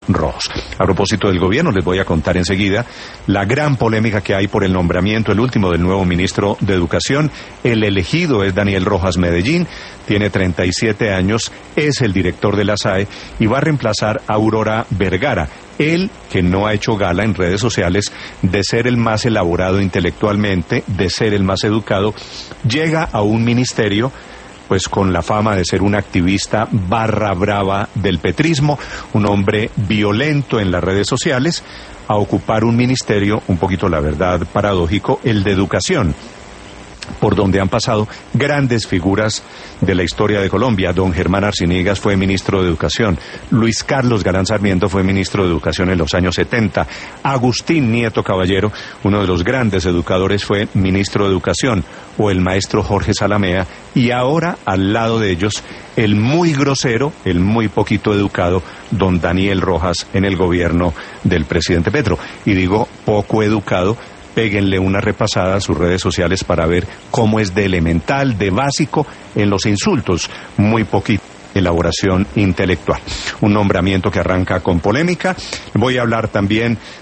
Rojos. A propósito del gobierno, les voy a contar enseguida la gran polémica que hay por el nombramiento, el último, del nuevo ministro de Educación. El elegido es Daniel Rojas Medellín, tiene 37 años, es el director de la SAE y va a reemplazar a Aurora Vergara. Él, que no ha hecho gala en redes sociales de ser el más elaborado intelectualmente, de ser el más educado, llega a un ministerio pues con la fama de ser un activista barra brava del petrismo, un hombre violento en las redes sociales, a ocupar un ministerio, un poquito la verdad paradójico, el de educación, por donde han pasado grandes figuras de la historia de Colombia. Don Germán Arciniegas fue ministro de Educación, Luis Carlos Galán Sarmiento fue ministro de Educación en los años 70, Agustín Nieto Caballero, uno de los grandes educadores, fue ministro de Educación, o el maestro Jorge Salamea, y ahora al lado de ellos el muy grosero, el muy poquito educado don Daniel Rojas en el gobierno del presidente Petro. Y digo poco educado, péguenle una repasada a sus redes sociales para ver cómo es de elemental, de básico en los insultos, muy poquito elaboración intelectual. Un nombramiento que arranca con polémica. Voy a hablar también